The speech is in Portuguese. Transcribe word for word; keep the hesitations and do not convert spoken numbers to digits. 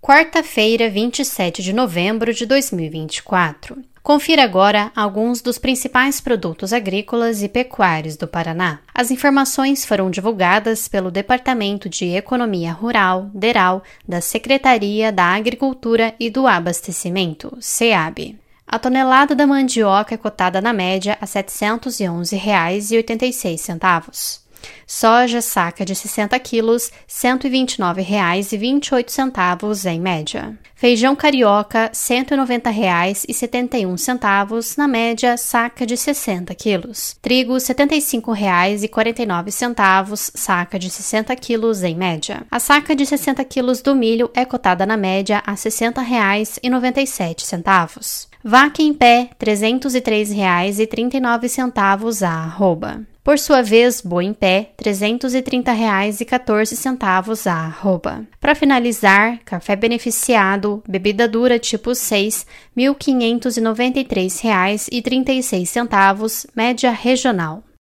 Quarta-feira, vinte e sete de novembro de dois mil e vinte e quatro. Confira agora alguns dos principais produtos agrícolas e pecuários do Paraná. As informações foram divulgadas pelo Departamento de Economia Rural, DERAL, da Secretaria da Agricultura e do Abastecimento, SEAB. A tonelada da mandioca é cotada na média a setecentos e onze reais e oitenta e seis centavos. Soja saca de sessenta quilos, cento e vinte e nove reais e vinte e oito centavos em média. Feijão carioca, cento e noventa reais e setenta e um centavos, na média saca de sessenta quilos. Trigo, setenta e cinco reais e quarenta e nove centavos, saca de sessenta quilos em média. A saca de sessenta quilos do milho é cotada na média a sessenta reais e noventa e sete centavos. Vaca em pé, trezentos e três reais e trinta e nove centavos a arroba. Por sua vez, boi em pé, trezentos e trinta reais e quatorze centavos a arroba. Para finalizar, café beneficiado, bebida dura tipo seis, mil quinhentos e noventa e três reais e trinta e seis centavos, média regional.